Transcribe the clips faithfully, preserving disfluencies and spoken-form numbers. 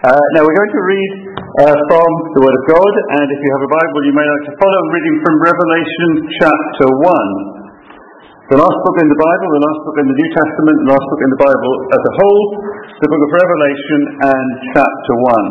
Uh, now we're going to read uh, from the Word of God, and if you have a Bible you may like to follow. I'm reading from Revelation chapter one. The last book in the Bible, the last book in the New Testament, the last book in the Bible as a whole, the book of Revelation and chapter one.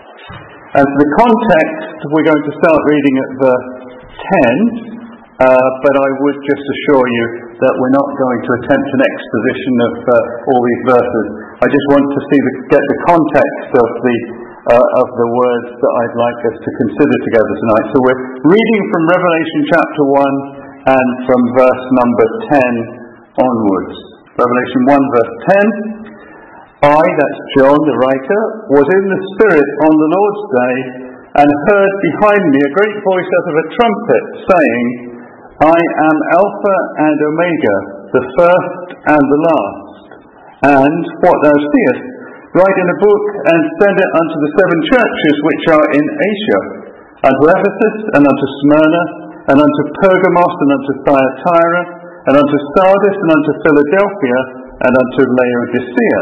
And for the context, we're going to start reading at verse ten, uh, but I would just assure you that we're not going to attempt an exposition of uh, all these verses. I just want to see the, get the context of the uh, of the words that I'd like us to consider together tonight. So we're reading from Revelation chapter one and from verse number ten onwards. Revelation one verse ten. I, that's John the writer, was in the Spirit on the Lord's day and heard behind me a great voice as of a trumpet saying, I am Alpha and Omega, the first and the last. And what thou seest, write in a book and send it unto the seven churches which are in Asia, unto Ephesus, and unto Smyrna, and unto Pergamos, and unto Thyatira, and unto Sardis, and unto Philadelphia, and unto Laodicea.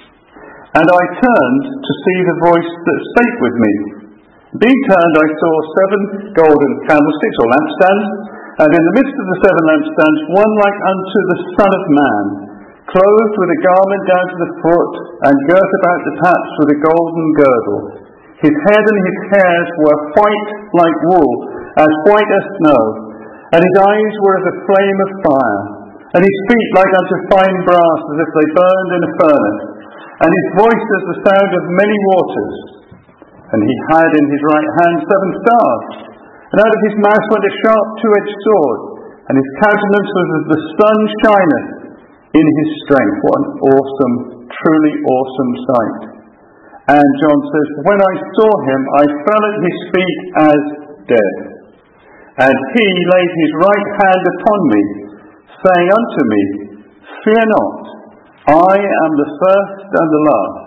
And I turned to see the voice that spake with me. Being turned, I saw seven golden candlesticks, or lampstands, and in the midst of the seven lampstands, one like unto the Son of Man, clothed with a garment down to the foot, and girt about the paps with a golden girdle. His head and his hairs were white like wool, as white as snow, and his eyes were as a flame of fire, and his feet like unto fine brass, as if they burned in a furnace, and his voice as the sound of many waters. And he had in his right hand seven stars, and out of his mouth went a sharp two-edged sword, and his countenance was as the sun shineth in his strength. What an awesome, truly awesome sight. And John says, when I saw him, I fell at his feet as dead. And he laid his right hand upon me, saying unto me, fear not, I am the first and the last.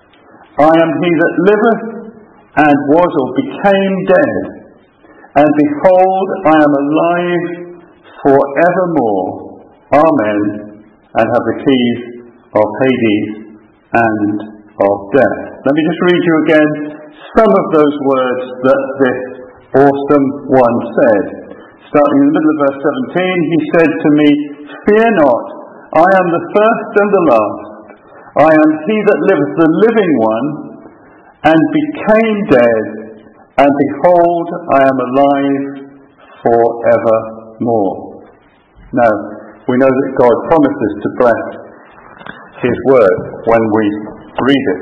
I am he that liveth, and was or became dead. And behold, I am alive for evermore. Amen. And have the keys of Hades and of death. Let me just read you again some of those words that this awesome one said. Starting in the middle of verse seventeen, he said to me, fear not, I am the first and the last. I am he that liveth, the living one, and became dead, and behold, I am alive forevermore. Now, we know that God promises to bless His Word when we read it.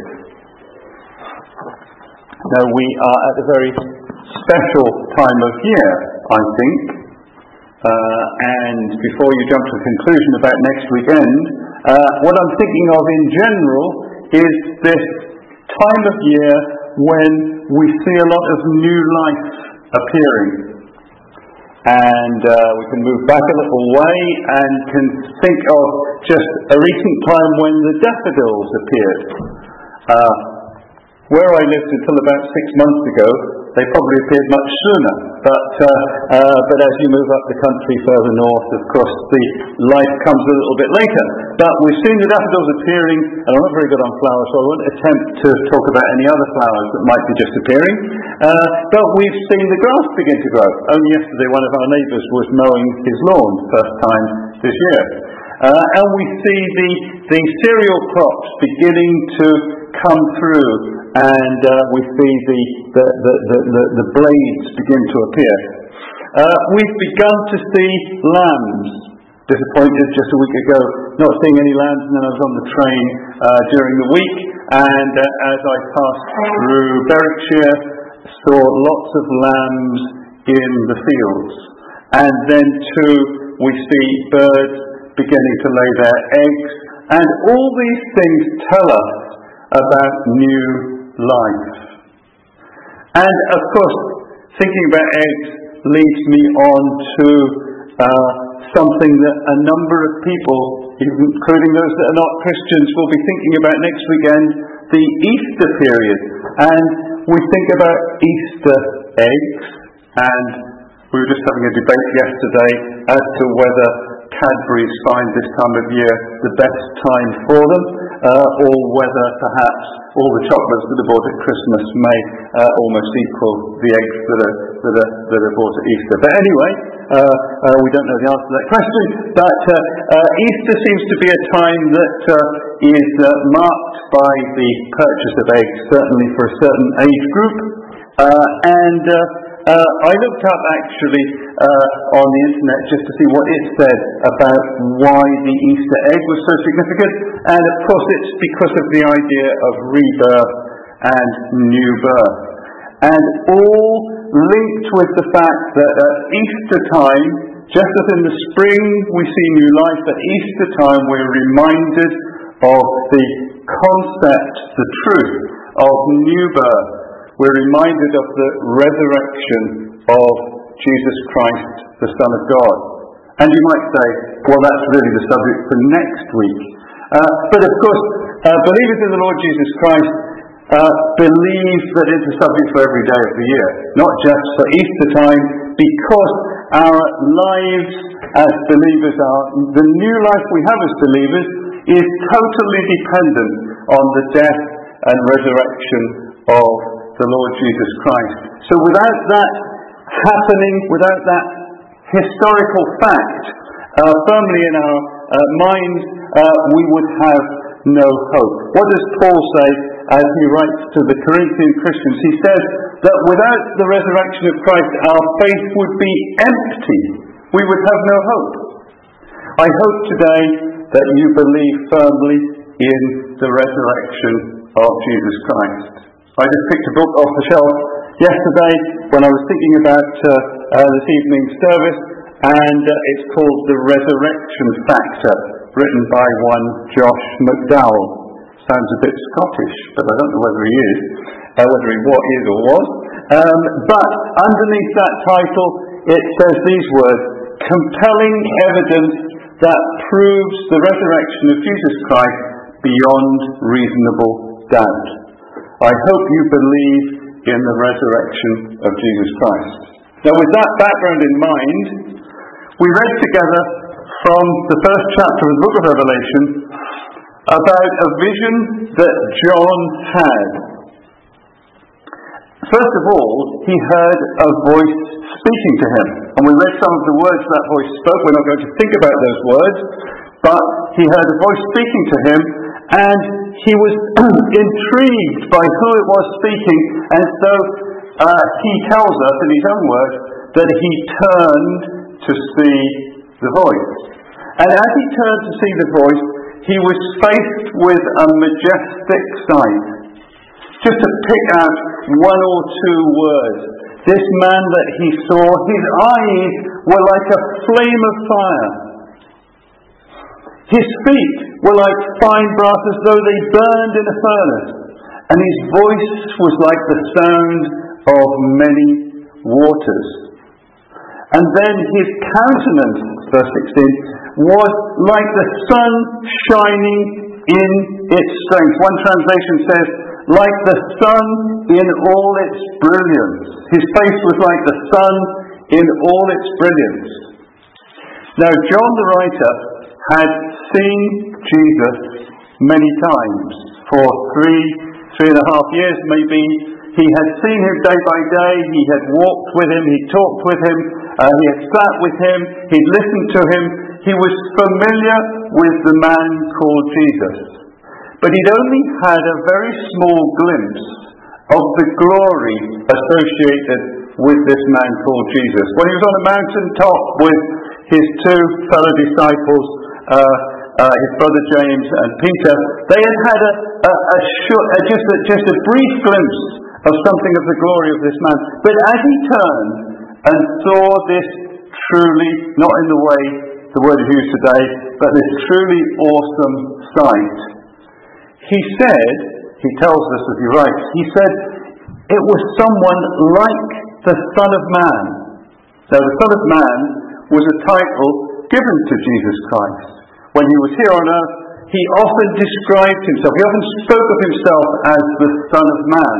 Now, we are at a very special time of year, I think. Uh, and before you jump to the conclusion about next weekend, uh, what I'm thinking of in general is this time of year when we see a lot of new life appearing. And uh, we can move back a little way and can think of just a recent time when the daffodils appeared. Uh, where I lived until about six months ago, they probably appeared much sooner. But uh, uh, but as you move up the country further north, of course, the life comes a little bit later. But we've seen the daffodils appearing, and I'm not very good on flowers, so I won't attempt to talk about any other flowers that might be just appearing. Uh, but we've seen the grass begin to grow. Only yesterday one of our neighbours was mowing his lawn, first time this year. Uh, and we see the, the cereal crops beginning to come through, and uh, we see the, the, the, the, the, the blades begin to appear. Uh, we've begun to see lambs. Disappointed just a week ago not seeing any lambs, and then I was on the train uh, during the week, and uh, as I passed through Berwickshire, saw lots of lambs in the fields. And then too, we see birds beginning to lay their eggs, and all these things tell us about new life. And of course, thinking about eggs leads me on to uh, something that a number of people, including those that are not Christians, will be thinking about next weekend, the Easter period. And we think about Easter eggs, and we were just having a debate yesterday as to whether Cadbury's find this time of year the best time for them. uh, or whether perhaps all the chocolates that are bought at Christmas may uh, almost equal the eggs that are, that are, that are bought at Easter. But anyway, uh, uh, we don't know the answer to that question, but uh, uh, Easter seems to be a time that uh, is uh, marked by the purchase of eggs, certainly for a certain age group, uh, and uh, uh, I looked up actually uh, on the internet just to see what it said about why the Easter egg was so significant, and of course it's because of the idea of rebirth and new birth, and all linked with the fact that at Easter time, just as in the spring we see new life, at Easter time we're reminded of the concept, the truth of new birth. We're reminded of the resurrection of Jesus Christ, the Son of God. And you might say, well, that's really the subject for next week. Uh, but of course, uh, believers in the Lord Jesus Christ uh, believe that it's a subject for every day of the year, not just for Easter time, because our lives as believers are, the new life we have as believers is totally dependent on the death and resurrection of the Lord Jesus Christ. So without that happening, without that historical fact uh, firmly in our uh, minds, uh, we would have no hope. What does Paul say as he writes to the Corinthian Christians? He says that without the resurrection of Christ, our faith would be empty. We would have no hope. I hope today that you believe firmly in the resurrection of Jesus Christ. I just picked a book off the shelf yesterday when I was thinking about uh, uh, this evening's service, and uh, it's called The Resurrection Factor, written by one Josh McDowell. Sounds a bit Scottish, but I don't know whether he is, uh, whether he what is or was. Um, but underneath that title, it says these words: compelling evidence that proves the resurrection of Jesus Christ beyond reasonable doubt. I hope you believe in the resurrection of Jesus Christ. Now, with that background in mind, we read together from the first chapter of the book of Revelation about a vision that John had. First of all, he heard a voice speaking to him, and we read some of the words that voice spoke. We're not going to think about those words, but he heard a voice speaking to him, and he was intrigued by who it was speaking, and so uh, he tells us in his own words that he turned to see the voice. And as he turned to see the voice, he was faced with a majestic sight. Just to pick out one or two words, this man that he saw, his eyes were like a flame of fire. His feet were like fine brass, as though they burned in a furnace, and his voice was like the sound of many waters. And then his countenance, verse sixteen, was like the sun shining in its strength. One translation says, like the sun in all its brilliance. His face was like the sun in all its brilliance. Now, John the writer had seen Jesus many times. For three, three and a half years maybe, he had seen him day by day. He had walked with him, he talked with him, uh, he had sat with him, he'd listened to him. He was familiar with the man called Jesus. But he'd only had a very small glimpse of the glory associated with this man called Jesus. When he was on a mountaintop with his two fellow disciples, uh, uh, his brother James and Peter, they had had a, a, a, short, a, just, a just a brief glimpse of something of the glory of this man. But as he turned and saw this truly, not in the way the word is used today, but this truly awesome sight, he said, he tells us as he writes, he said, it was someone like the Son of Man. Now, the Son of Man was a title given to Jesus Christ. When he was here on earth, he often described himself, he often spoke of himself as the Son of Man.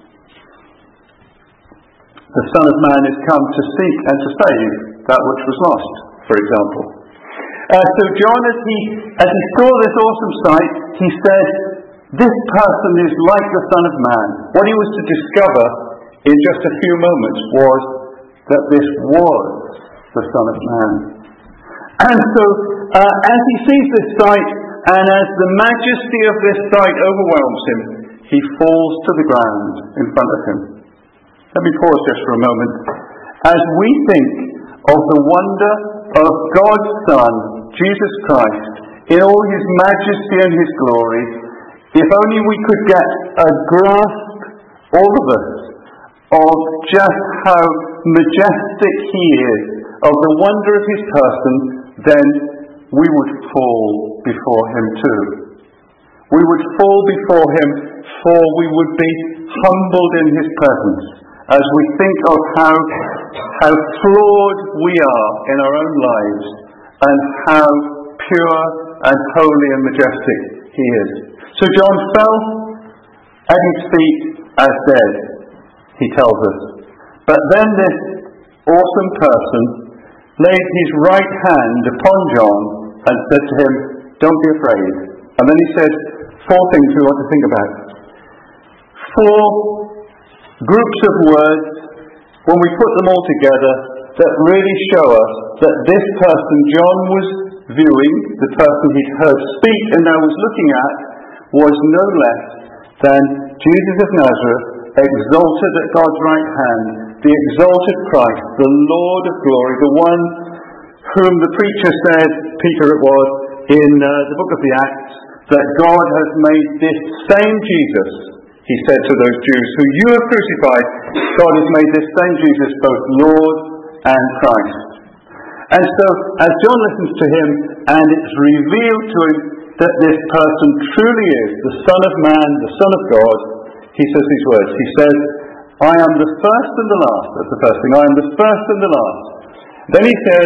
The Son of Man is come to seek and to save that which was lost, for example. Uh, so John, as he, as he saw this awesome sight, he said, this person is like the Son of Man. What he was to discover in just a few moments was that this was the Son of Man. And so, uh, as he sees this sight, and as the majesty of this sight overwhelms him, he falls to the ground in front of him. Let me pause just for a moment. As we think of the wonder of God's Son, Jesus Christ, in all his majesty and his glory, if only we could get a grasp, all of us, of just how majestic he is, of the wonder of his person, then we would fall before him too. We would fall before him, for we would be humbled in his presence as we think of how, how flawed we are in our own lives and how pure and holy and majestic he is. So John fell at his feet as dead, he tells us. But then this awesome person laid his right hand upon John and said to him, don't be afraid. And then he said four things we want to think about. Four groups of words, when we put them all together, that really show us that this person John was viewing, the person he'd heard speak and now was looking at, was no less than Jesus of Nazareth, exalted at God's right hand, the exalted Christ, the Lord of glory, the one whom the preacher said, Peter it was, in uh, the book of the Acts, that God has made this same Jesus, he said to those Jews, who you have crucified, God has made this same Jesus both Lord and Christ. And so, as John listens to him, and it's revealed to him that this person truly is the Son of Man, the Son of God, he says these words. He says, I am the first and the last. That's the first thing. I am the first and the last. Then he says,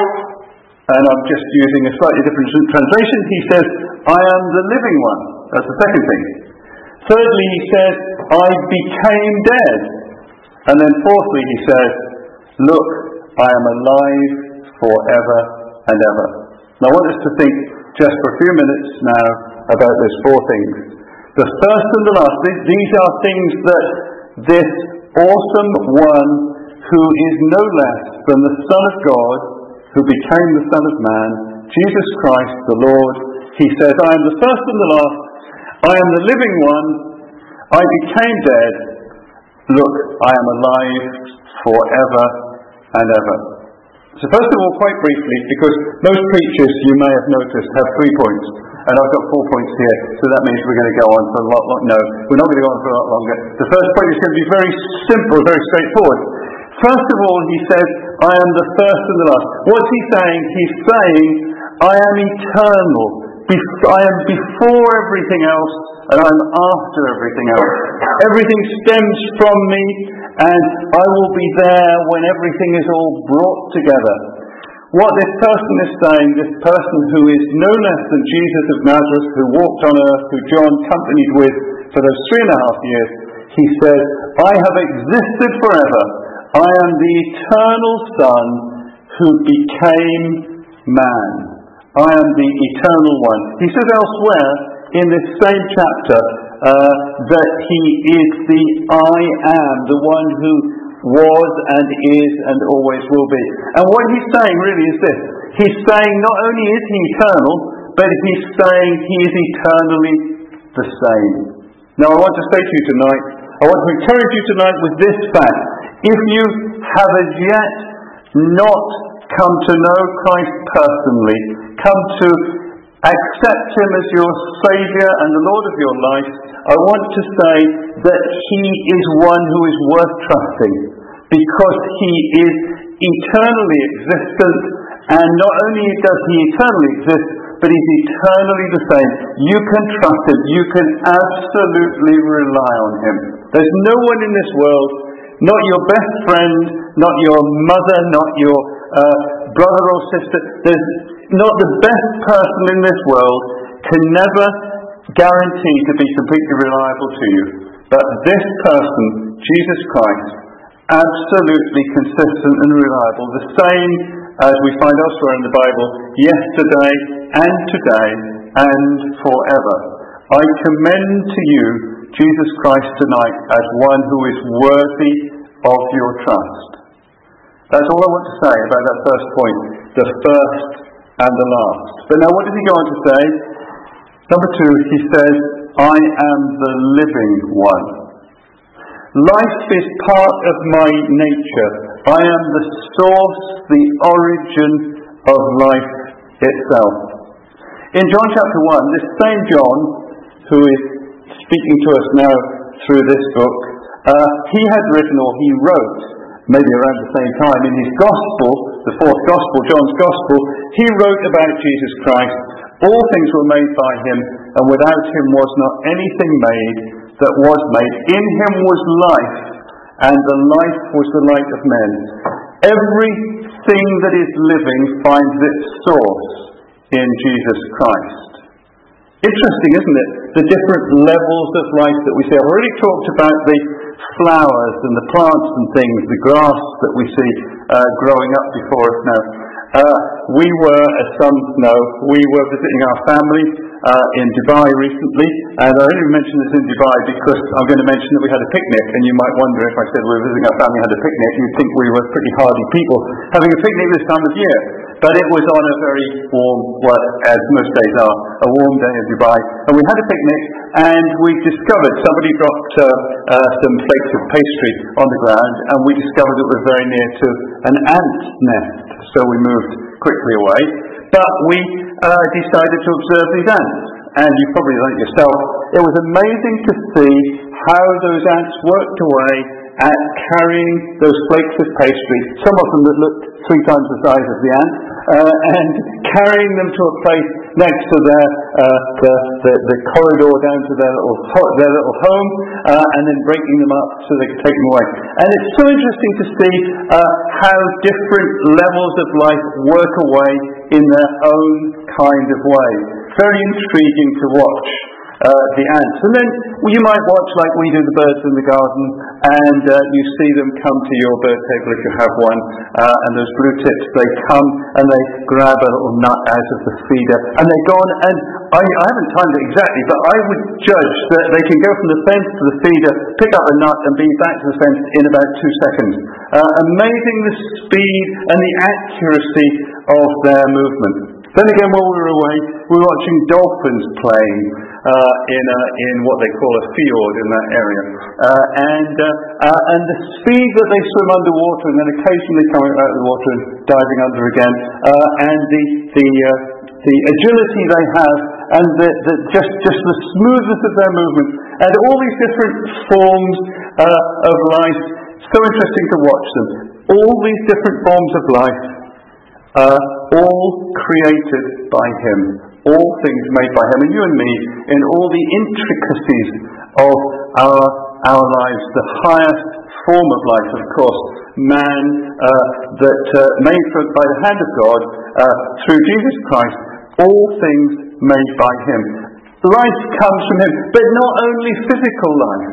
and I'm just using a slightly different translation, he says, I am the living one. That's the second thing. Thirdly, he says, I became dead. And then fourthly, he says, look, I am alive forever and ever. Now I want us to think just for a few minutes now about those four things. The first and the last, these are things that this awesome one who is no less than the Son of God, who became the Son of Man, Jesus Christ the Lord, he says, I am the first and the last, I am the living one, I became dead, look, I am alive forever and ever. So first of all, quite briefly, because most preachers, you may have noticed, have three points, and I've got four points here, so that means we're going to go on for a lot, lot, no, we're not going to go on for a lot longer. The first point is going to be very simple, very straightforward. First of all, he says, I am the first and the last. What's he saying? He's saying, I am eternal. I am before everything else, and I'm after everything else. Everything stems from me, and I will be there when everything is all brought together. What this person is saying, this person who is no less than Jesus of Nazareth, who walked on earth, who John companied with for those three and a half years, he says, I have existed forever. I am the eternal Son who became man. I am the eternal one. He says elsewhere in this same chapter uh, that he is the I am, the one who was and is and always will be. And what he's saying really is this. He's saying not only is he eternal, but he's saying he is eternally the same. Now I want to say to you tonight, I want to encourage you tonight with this fact. If you have as yet not come to know Christ personally, come to accept him as your Saviour and the Lord of your life, I want to say that he is one who is worth trusting, because he is eternally existent, and not only does he eternally exist, but he's eternally the same. You can trust him. You can absolutely rely on him. There's no one in this world, not your best friend, not your mother, not your uh, brother or sister, there's not the best person in this world can never guarantee to be completely reliable to you. But this person, Jesus Christ, absolutely consistent and reliable, the same as we find elsewhere in the Bible, yesterday and today and forever. I commend to you Jesus Christ tonight as one who is worthy of your trust. That's all I want to say about that first point, the first and the last. But now what does he go on to say? Number two, he says, I am the living one. Life is part of my nature. I am the source, the origin of life itself. In John chapter one, this same John, who is speaking to us now through this book, uh, he had written, or he wrote, maybe around the same time, in his Gospel, the fourth Gospel, John's Gospel, he wrote about Jesus Christ. All things were made by him, and without him was not anything made that was made. In him was life, and the life was the light of men. Everything that is living finds its source in Jesus Christ. Interesting, isn't it? The different levels of life that we see. I've already talked about the flowers and the plants and things, the grass that we see uh, growing up before us now. Uh, we were, as some know, we were visiting our family uh, in Dubai recently, and I only mention this in Dubai because I'm going to mention that we had a picnic, and you might wonder if I said we were visiting our family and had a picnic, you'd think we were pretty hardy people having a picnic this time of year. But it was on a very warm, well, as most days are, a warm day in Dubai, and we had a picnic, and we discovered somebody dropped uh, uh, some flakes of pastry on the ground, and we discovered it was very near to an ant nest. So we moved quickly away, but we uh, decided to observe these ants. And you've probably done it yourself. It was amazing to see how those ants worked away at carrying those flakes of pastry, some of them that looked three times the size of the ant, uh, and carrying them to a place next to their uh, the, the, the corridor down to their little their little home, uh, and then breaking them up so they could take them away. And it's so interesting to see uh, how different levels of life work away in their own kind of way. Very intriguing to watch. Uh, the ants. And then well, you might watch like we do the birds in the garden, and uh, you see them come to your bird table if you have one, uh, and those blue tips, they come and they grab a little nut out of the feeder, and they're gone, and I, I haven't timed it exactly, but I would judge that they can go from the fence to the feeder, pick up a nut and be back to the fence in about two seconds. Uh, amazing the speed and the accuracy of their movement. Then again, while we were away, we were watching dolphins playing uh, in a, in what they call a fjord in that area, uh, and uh, uh, and the speed that they swim underwater, and then occasionally coming out of the water and diving under again, uh, and the the uh, the agility they have, and the, the just just the smoothness of their movement, and all these different forms uh, of life. So interesting to watch them. All these different forms of life. Uh, all created by him, all things made by him, and you and me, in all the intricacies of our our lives. The highest form of life, of course, man, uh, that uh, made for, by the hand of God uh, through Jesus Christ, all things made by him. Life comes from him, but not only physical life.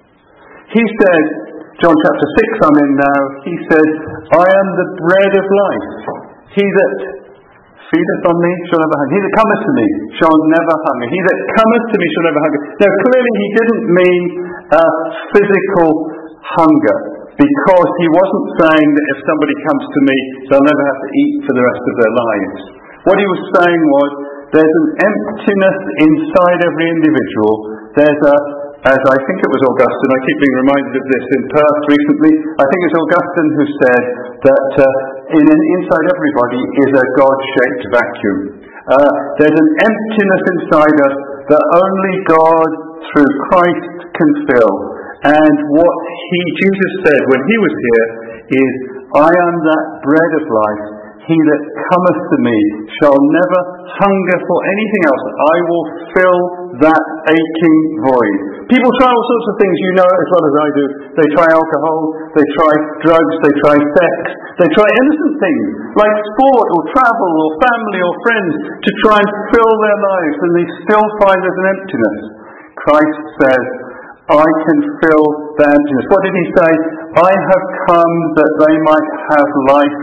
He said, John chapter six I'm in now, he said, I am the bread of life. He that feedeth on me shall never hunger. He that cometh to me shall never hunger. He that cometh to me shall never hunger. Now clearly he didn't mean uh, physical hunger, because he wasn't saying that if somebody comes to me they'll never have to eat for the rest of their lives. What he was saying was there's an emptiness inside every individual. There's a As I think it was Augustine, I keep being reminded of this in Perth recently, I think it's Augustine who said that uh, in, inside everybody is a God-shaped vacuum. Uh, there's an emptiness inside us that only God through Christ can fill. And what he, Jesus said when he was here is, I am that bread of life. He that cometh to me shall never hunger for anything else. I will fill that aching void. People try all sorts of things, you know it as well as I do. They try alcohol, they try drugs, they try sex, they try innocent things like sport or travel or family or friends to try and fill their lives, and they still find there's an emptiness. Christ says, I can fill the emptiness. What did he say? I have come that they might have life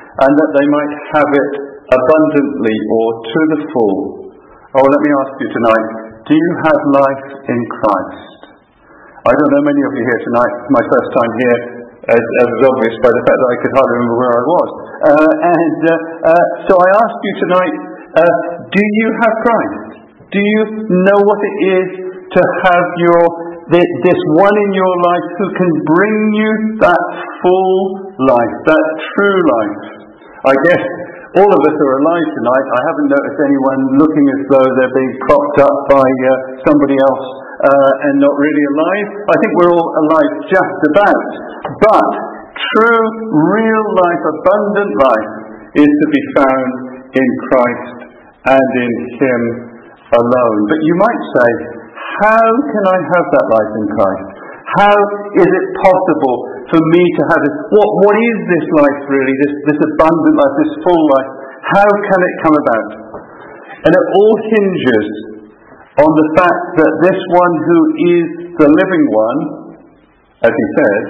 and that they might have it abundantly or to the full. Oh, let me ask you tonight, do you have life in Christ? I don't know many of you here tonight. It's my first time here, as, as is obvious by the fact that I could hardly remember where I was. Uh, and uh, uh, so I ask you tonight, uh, do you have Christ? Do you know what it is to have your this one in your life who can bring you that full life, that true life? I guess all of us are alive tonight. I haven't noticed anyone looking as though they're being propped up by uh, somebody else uh, and not really alive. I think we're all alive just about. But true, real life, abundant life is to be found in Christ and in Him alone. But you might say, how can I have that life in Christ? How is it possible for me to have this? What, what is this life really, this, this abundant life, this full life? How can it come about? And it all hinges on the fact that this one who is the living one, as he said,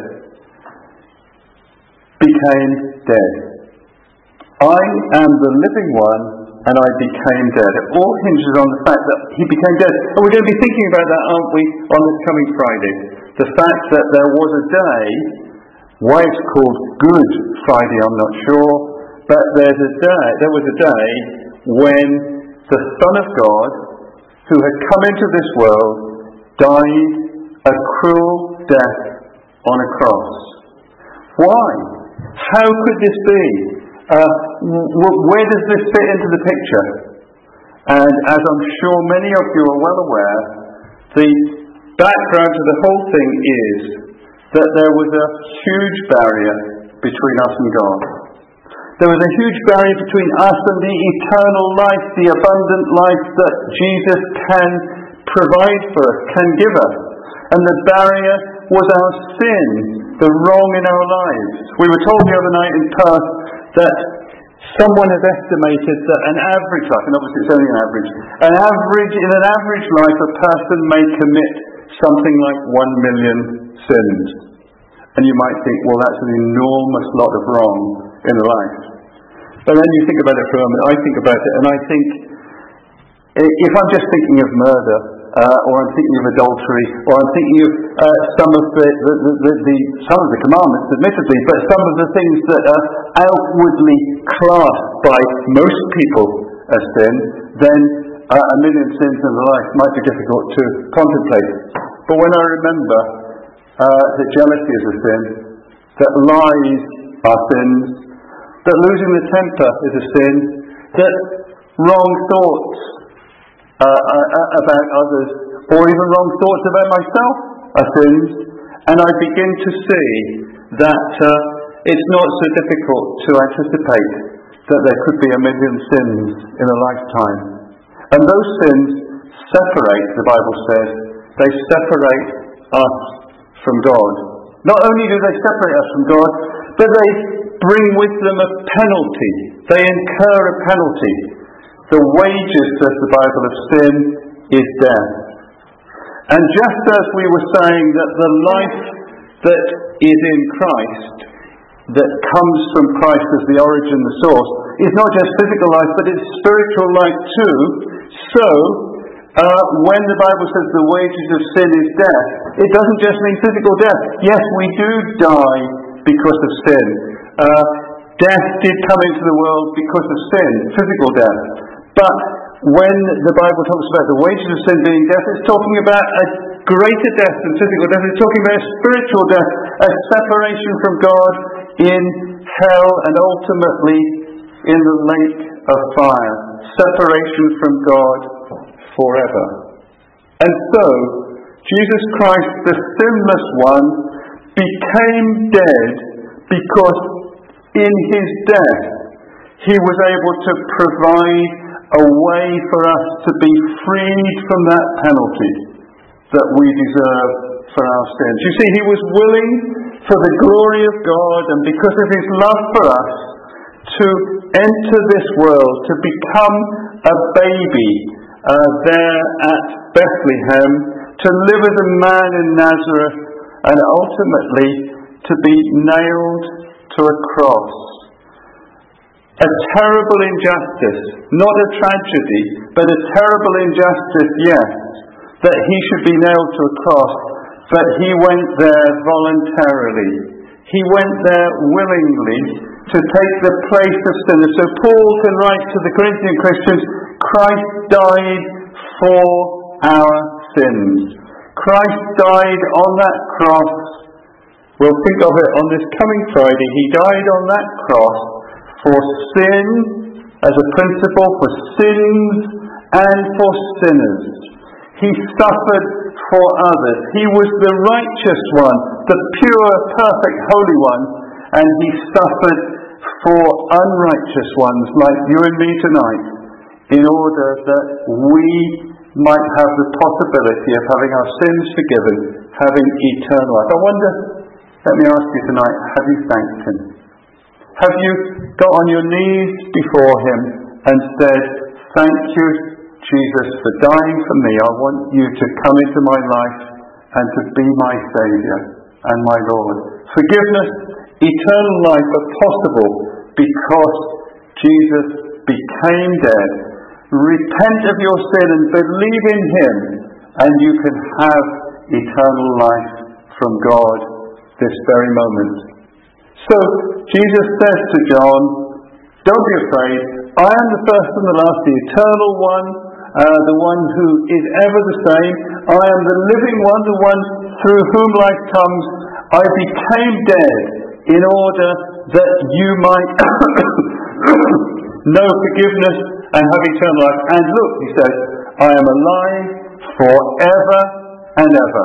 became dead. I am the living one, and I became dead. It all hinges on the fact that he became dead. And we're going to be thinking about that, aren't we, on this coming Friday? The fact that there was a day, why it's called Good Friday, I'm not sure, but there's a day, there was a day when the Son of God, who had come into this world, died a cruel death on a cross. Why? How could this be? Uh, w- where does this fit into the picture? And as I'm sure many of you are well aware, the background to the whole thing is that there was a huge barrier between us and God. There was a huge barrier between us and the eternal life, the abundant life that Jesus can provide for us, can give us. And the barrier was our sin, the wrong in our lives. We were told the other night in Perth that someone has estimated that an average life, and obviously it's only an average, an average in an average life a person may commit something like one million sins. And you might think, well, that's an enormous lot of wrong in a life. But then you think about it for a moment, I think about it, and I think, if I'm just thinking of murder, uh, or I'm thinking of adultery, or I'm thinking of uh, some of the, the, the, the, the some of the commandments, admittedly, but some of the things that are outwardly classed by most people as sin, then uh, a million sins in the life might be difficult to contemplate. But when I remember uh, that jealousy is a sin, that lies are sins, that losing the temper is a sin, that wrong thoughts uh, uh, about others, or even wrong thoughts about myself are sins, and I begin to see that uh, it's not so difficult to anticipate that there could be a million sins in a lifetime. And those sins separate, the Bible says, they separate us from God. Not only do they separate us from God, but they bring with them a penalty. They incur a penalty. The wages, says the Bible, of sin is death. And just as we were saying that the life that is in Christ, that comes from Christ as the origin, the source, is not just physical life, but it's spiritual life too. So, uh, when the Bible says the wages of sin is death, it doesn't just mean physical death. Yes, we do die because of sin. Uh, death did come into the world because of sin, physical death. But when the Bible talks about the wages of sin being death, it's talking about a greater death than physical death. It's talking about a spiritual death, a separation from God in hell and ultimately in the lake of fire. Separation from God forever. And so, Jesus Christ, the sinless one, became dead because in his death he was able to provide a way for us to be freed from that penalty that we deserve for our sins. You see, he was willing for the glory of God and because of his love for us to enter this world, to become a baby uh, there at Bethlehem, to live as a man in Nazareth, and ultimately to be nailed to a cross. a terrible injustice, not a tragedy, but a terrible injustice, yes, that he should be nailed to a cross, but he went there voluntarily. He went there willingly to take the place of sinners. So Paul can write to the Corinthian Christians, Christ died for our sins. Christ died on that cross. We'll think of it on this coming Friday. He died on that cross for sin as a principle, for sins and for sinners. He suffered for others. He was the righteous one, the pure, perfect, holy one, and he suffered for unrighteous ones like you and me tonight, in order that we might have the possibility of having our sins forgiven, having eternal life. I wonder, let me ask you tonight, have you thanked him? Have you got on your knees before him and said, thank you, Jesus, for dying for me. I want you to come into my life and to be my Saviour and my Lord. Forgiveness, eternal life are possible because Jesus became dead. Repent of your sin and believe in him, and you can have eternal life from God this very moment. So Jesus says to John, don't be afraid. I am the first and the last, the eternal one, uh, the one who is ever the same. I am the living one, the one through whom life comes. I became dead in order that you might know forgiveness and have eternal life. And look, he says, I am alive forever and ever.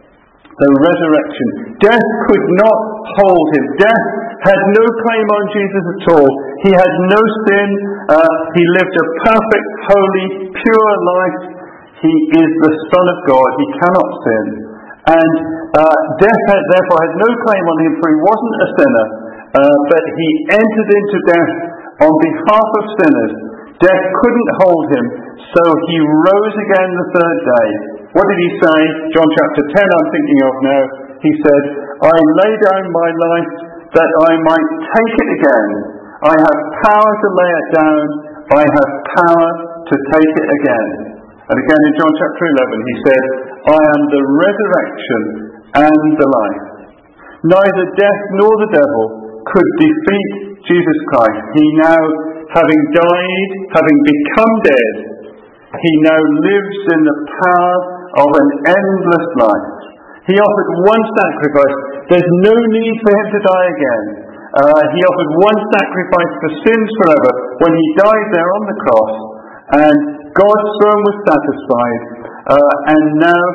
The resurrection. Death could not hold him. Death had no claim on Jesus at all. He had no sin. Uh, he lived a perfect, holy, pure life. He is the Son of God. He cannot sin. And uh, death had, therefore had no claim on him, for he wasn't a sinner. Uh, but he entered into death on behalf of sinners. Death couldn't hold him, so he rose again the third day. What did he say? John chapter ten I'm thinking of now. He said, I lay down my life that I might take it again. I have power to lay it down. I have power to take it again. And again in John chapter eleven he said, I am the resurrection and the life. Neither death nor the devil could defeat Jesus Christ. He now, having died, having become dead, he now lives in the power of an endless life. He offered one sacrifice. There's no need for him to die again. Uh, he offered one sacrifice for sins forever when he died there on the cross, and God's throne was satisfied. Uh, and now,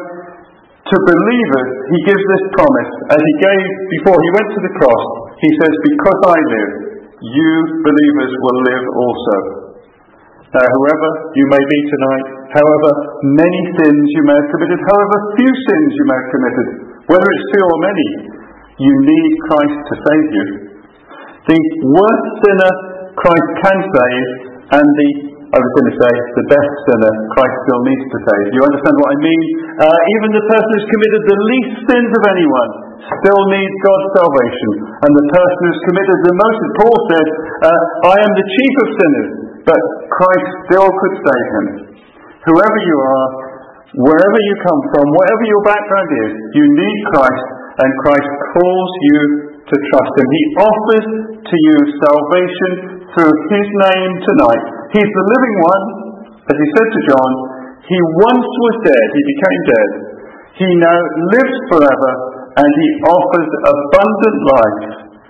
to believers, he gives this promise, as he gave before he went to the cross. He says, because I live, you believers will live also. Now, whoever you may be tonight, however many sins you may have committed, however few sins you may have committed, whether it's few or many, you need Christ to save you. The worst sinner Christ can save, and the, I was going to say, the best sinner Christ still needs to save. You understand what I mean? Uh, even the person who's committed the least sins of anyone still needs God's salvation. And the person who's committed the most, as Paul said, uh, I am the chief of sinners, but Christ still could save him. Whoever you are, wherever you come from, whatever your background is, you need Christ, and Christ calls you to trust him. He offers to you salvation through his name tonight. He's the living one, as he said to John. He once was dead, he became dead. He now lives forever, and he offers abundant life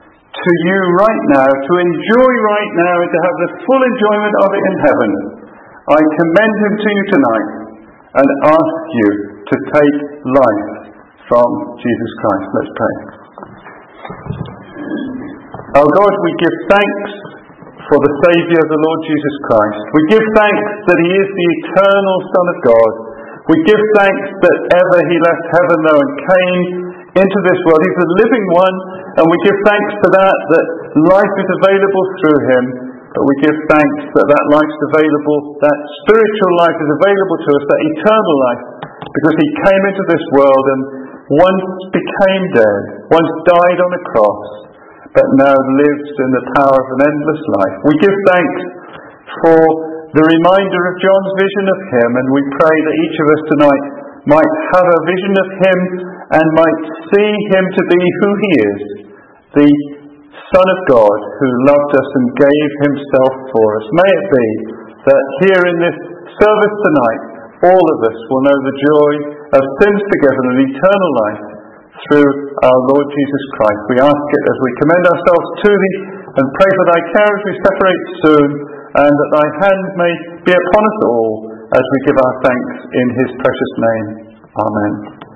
to you right now, to enjoy right now, and to have the full enjoyment of it in heaven. I commend him to you tonight and ask you to take life from Jesus Christ. Let's pray. Our God, we give thanks for the Saviour of the Lord Jesus Christ. We give thanks that he is the eternal Son of God. We give thanks that ever he left heaven though and came into this world. He's the living one, and we give thanks for that, that life is available through him. But we give thanks that that life is available, that spiritual life is available to us, that eternal life, because he came into this world and once became dead, once died on a cross, but now lives in the power of an endless life. We give thanks for the reminder of John's vision of him, and we pray that each of us tonight might have a vision of him and might see him to be who he is, the Son of God who loved us and gave himself for us. May it be that here in this service tonight, all of us will know the joy of sins forgiven and eternal life through our Lord Jesus Christ. We ask it as we commend ourselves to thee and pray for thy care as we separate soon, and that thy hand may be upon us all as we give our thanks in his precious name. Amen.